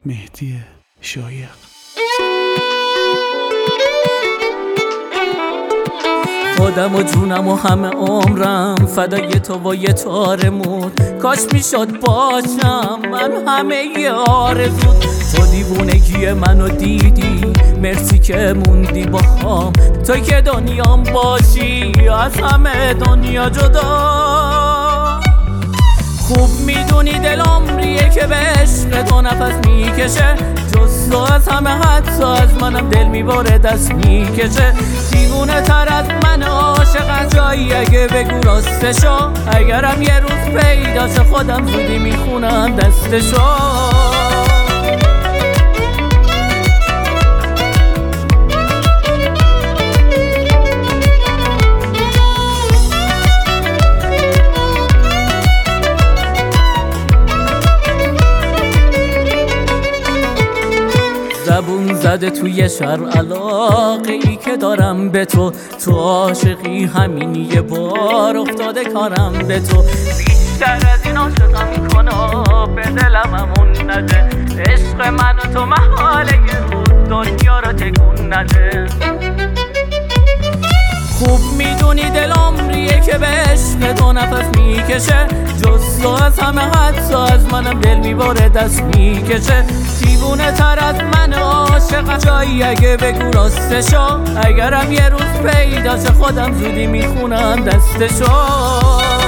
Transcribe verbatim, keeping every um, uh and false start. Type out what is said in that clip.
مهدی شایق. خودم و جونم و همه عمرم فدای تو و یه تارمون، کاش میشد باشم من همه ی آرزود. تو دیوونگی منو دیدی، مرسی که موندی با هم، تو که دنیام باشی از همه دنیا جدا. خوب میدونی دل عمریه که به عشق تو نفس میکشه، جز تو از همه حتی از منم دل میباره دست میکشه. دیوونه تر از من عاشق جایی اگه بگو راستشو، اگرم یه روز پیداشه خودم زودی میخونم دستشو. زبون زده توی شر علاقه ای که دارم به تو، تو عاشقی همین یه بار افتاده کارم به تو. بیشتر از این عاشقم کنا به دلم همون نده، عشق من و تو محاله یه روز دنیا رو تکون نده. خوب میدونی دل عمریه که به عشق تو نفس میکشه، جز تو از همه حتی از منم دل میباره دست میکشه. دیوونه تر از من عاشق جایی اگه بگو راستشو، اگرم یه روز پیداشه خودم زودی میخونم دستشو.